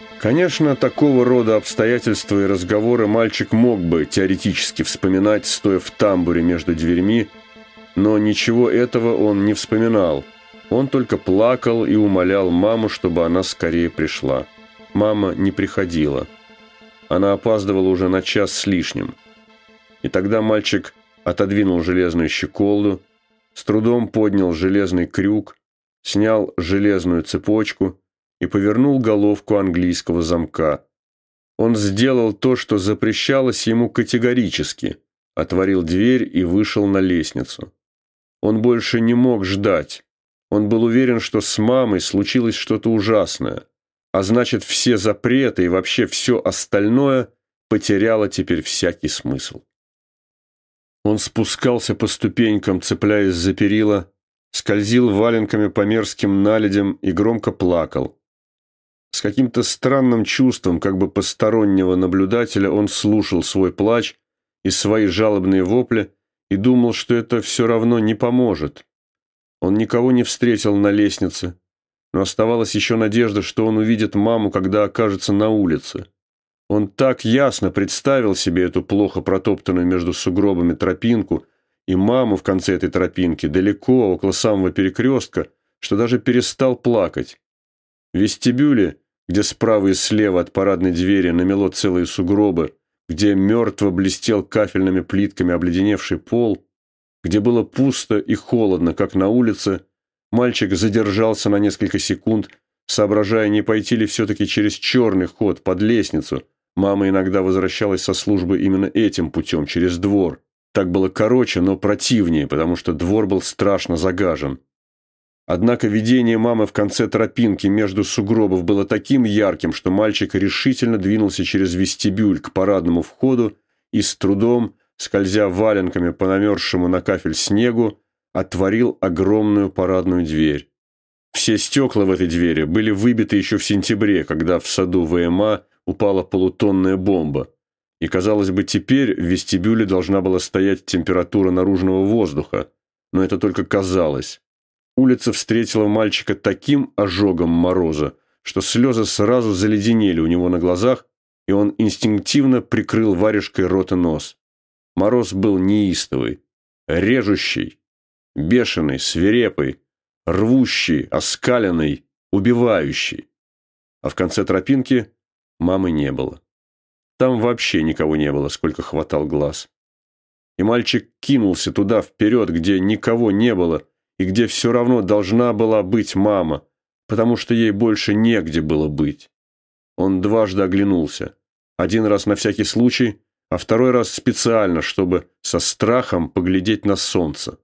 Конечно, такого рода обстоятельства и разговоры мальчик мог бы теоретически вспоминать, стоя в тамбуре между дверьми, но ничего этого он не вспоминал. Он только плакал и умолял маму, чтобы она скорее пришла. Мама не приходила. Она опаздывала уже на час с лишним. И тогда мальчик отодвинул железную щеколду, с трудом поднял железный крюк, снял железную цепочку и повернул головку английского замка. Он сделал то, что запрещалось ему категорически, отворил дверь и вышел на лестницу. Он больше не мог ждать. Он был уверен, что с мамой случилось что-то ужасное, а значит, все запреты и вообще все остальное потеряло теперь всякий смысл. Он спускался по ступенькам, цепляясь за перила, скользил валенками по мерзким наледям и громко плакал. С каким-то странным чувством, как бы постороннего наблюдателя, он слушал свой плач и свои жалобные вопли и думал, что это все равно не поможет. Он никого не встретил на лестнице, но оставалась еще надежда, что он увидит маму, когда окажется на улице. Он так ясно представил себе эту плохо протоптанную между сугробами тропинку и маму в конце этой тропинки, далеко, около самого перекрестка, что даже перестал плакать. В вестибюле, где справа и слева от парадной двери намело целые сугробы, где мертво блестел кафельными плитками обледеневший пол, где было пусто и холодно, как на улице, мальчик задержался на несколько секунд, соображая, не пойти ли все-таки через черный ход под лестницу. Мама иногда возвращалась со службы именно этим путем, через двор. Так было короче, но противнее, потому что двор был страшно загажен. Однако видение мамы в конце тропинки между сугробов было таким ярким, что мальчик решительно двинулся через вестибюль к парадному входу и с трудом, скользя валенками по намерзшему на кафель снегу, отворил огромную парадную дверь. Все стекла в этой двери были выбиты еще в сентябре, когда в саду ВМА упала полутонная бомба. И, казалось бы, теперь в вестибюле должна была стоять температура наружного воздуха, но это только казалось. Улица встретила мальчика таким ожогом мороза, что слезы сразу заледенели у него на глазах, и он инстинктивно прикрыл варежкой рот и нос. Мороз был неистовый, режущий, бешеный, свирепый, рвущий, оскаленный, убивающий. А в конце тропинки мамы не было. Там вообще никого не было, сколько хватал глаз. И мальчик кинулся туда вперед, где никого не было, и где все равно должна была быть мама, потому что ей больше негде было быть. Он дважды оглянулся. Один раз на всякий случай, а второй раз специально, чтобы со страхом поглядеть на солнце.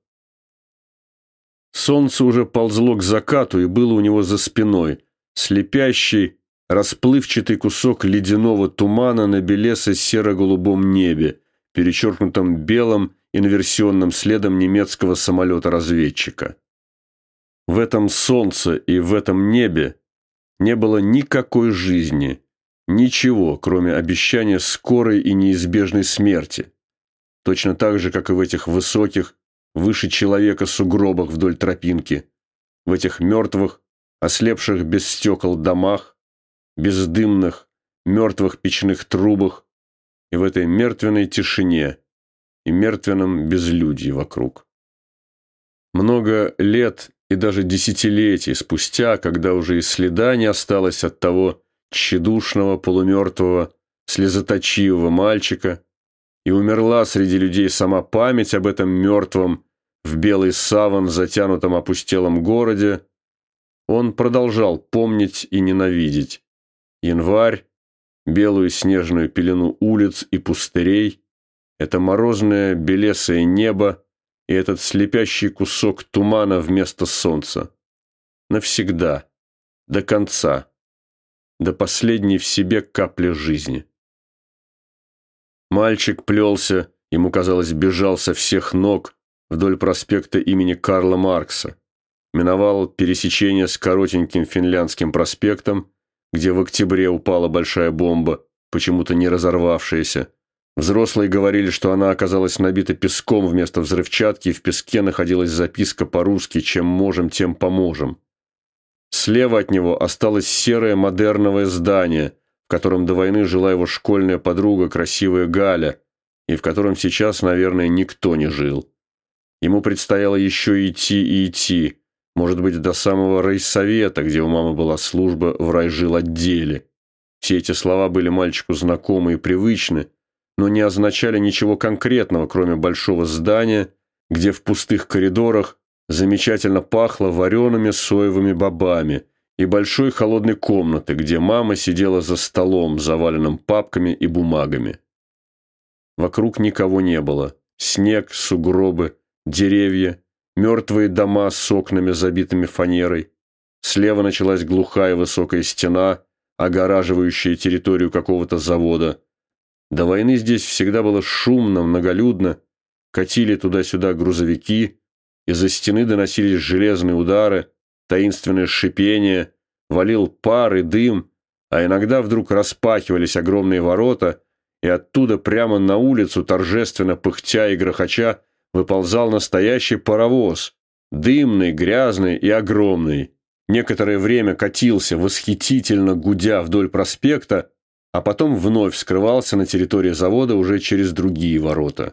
Солнце уже ползло к закату и было у него за спиной, слепящий, расплывчатый кусок ледяного тумана на белесо-серо-голубом небе, перечеркнутом белым инверсионным следом немецкого самолета-разведчика. В этом солнце и в этом небе не было никакой жизни, ничего, кроме обещания скорой и неизбежной смерти. Точно так же, как и в этих высоких, выше человека сугробах вдоль тропинки, в этих мертвых, ослепших без стекол домах, бездымных, мертвых печных трубах и в этой мертвенной тишине и мертвенном безлюдье вокруг. Много лет и даже десятилетий спустя, когда уже и следа не осталось от того тщедушного, полумертвого, слезоточивого мальчика, и умерла среди людей сама память об этом мертвом, в белый саван, затянутом опустелом городе, он продолжал помнить и ненавидеть январь, белую снежную пелену улиц и пустырей, это морозное белесое небо и этот слепящий кусок тумана вместо солнца. Навсегда, до конца, до последней в себе капли жизни. Мальчик плелся, ему казалось, бежал со всех ног вдоль проспекта имени Карла Маркса, миновал пересечение с коротеньким Финляндским проспектом, где в октябре упала большая бомба, почему-то не разорвавшаяся. Взрослые говорили, что она оказалась набита песком вместо взрывчатки, и в песке находилась записка по-русски «Чем можем, тем поможем». Слева от него осталось серое модерновое здание, в котором до войны жила его школьная подруга, красивая Галя, и в котором сейчас, наверное, никто не жил. Ему предстояло еще идти и идти, может быть, до самого райсовета, где у мамы была служба в райжилотделе. Все эти слова были мальчику знакомы и привычны, но не означали ничего конкретного, кроме большого здания, где в пустых коридорах замечательно пахло вареными соевыми бобами, и большой холодной комнаты, где мама сидела за столом, заваленным папками и бумагами. Вокруг никого не было. Снег, сугробы, деревья, мертвые дома с окнами, забитыми фанерой. Слева началась глухая высокая стена, огораживающая территорию какого-то завода. До войны здесь всегда было шумно, многолюдно. Катили туда-сюда грузовики, из-за стены доносились железные удары, таинственное шипение, валил пар и дым, а иногда вдруг распахивались огромные ворота, и оттуда прямо на улицу, торжественно пыхтя и грохоча, выползал настоящий паровоз, дымный, грязный и огромный. Некоторое время катился, восхитительно гудя вдоль проспекта, а потом вновь скрывался на территории завода уже через другие ворота.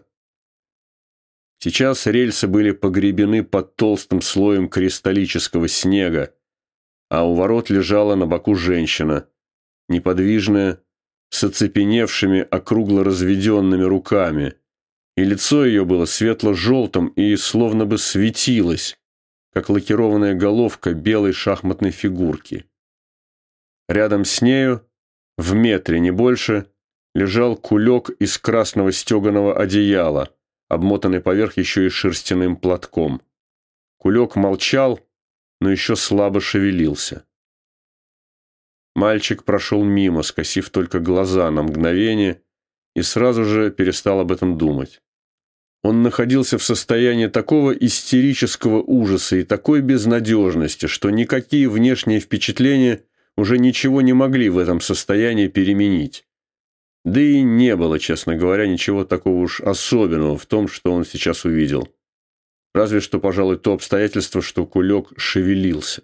Сейчас рельсы были погребены под толстым слоем кристаллического снега, а у ворот лежала на боку женщина, неподвижная, с оцепеневшими, округло разведенными руками, и лицо ее было светло-желтым и словно бы светилось, как лакированная головка белой шахматной фигурки. Рядом с нею, в метре, не больше, лежал кулек из красного стеганого одеяла, обмотанный поверх еще и шерстяным платком. Кулек молчал, но еще слабо шевелился. Мальчик прошел мимо, скосив только глаза на мгновение, и сразу же перестал об этом думать. Он находился в состоянии такого истерического ужаса и такой безнадежности, что никакие внешние впечатления уже ничего не могли в этом состоянии переменить. Да и не было, честно говоря, ничего такого уж особенного в том, что он сейчас увидел. Разве что, пожалуй, то обстоятельство, что кулек шевелился.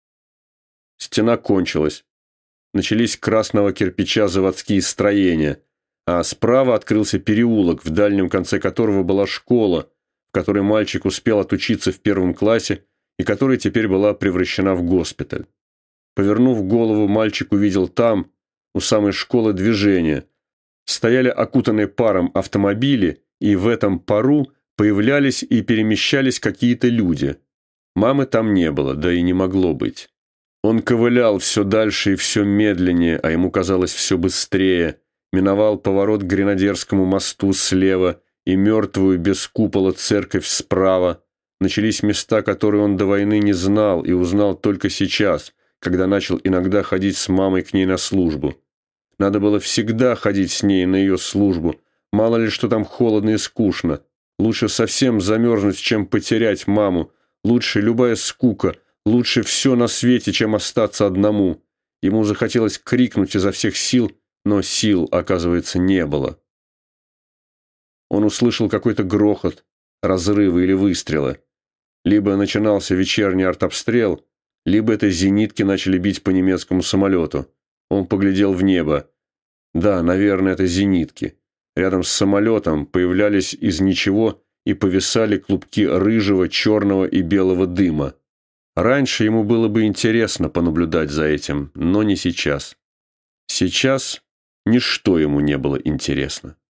Стена кончилась. Начались красного кирпича заводские строения, а справа открылся переулок, в дальнем конце которого была школа, в которой мальчик успел отучиться в 1 классе и которая теперь была превращена в госпиталь. Повернув голову, мальчик увидел там, у самой школы, движение. Стояли окутанные паром автомобили, и в этом пару появлялись и перемещались какие-то люди. Мамы там не было, да и не могло быть. Он ковылял все дальше и все медленнее, а ему казалось все быстрее, миновал поворот к Гренадерскому мосту слева и мертвую без купола церковь справа. Начались места, которые он до войны не знал и узнал только сейчас, когда начал иногда ходить с мамой к ней на службу. Надо было всегда ходить с ней на ее службу, мало ли что там холодно и скучно. Лучше совсем замерзнуть, чем потерять маму. Лучше любая скука, лучше все на свете, чем остаться одному. Ему захотелось крикнуть изо всех сил, но сил, оказывается, не было. Он услышал какой-то грохот, разрывы или выстрелы. Либо начинался вечерний артобстрел, либо это зенитки начали бить по немецкому самолету. Он поглядел в небо. Да, наверное, это зенитки. Рядом с самолетом появлялись из ничего и повисали клубки рыжего, черного и белого дыма. Раньше ему было бы интересно понаблюдать за этим, но не сейчас. Сейчас ничто ему не было интересно.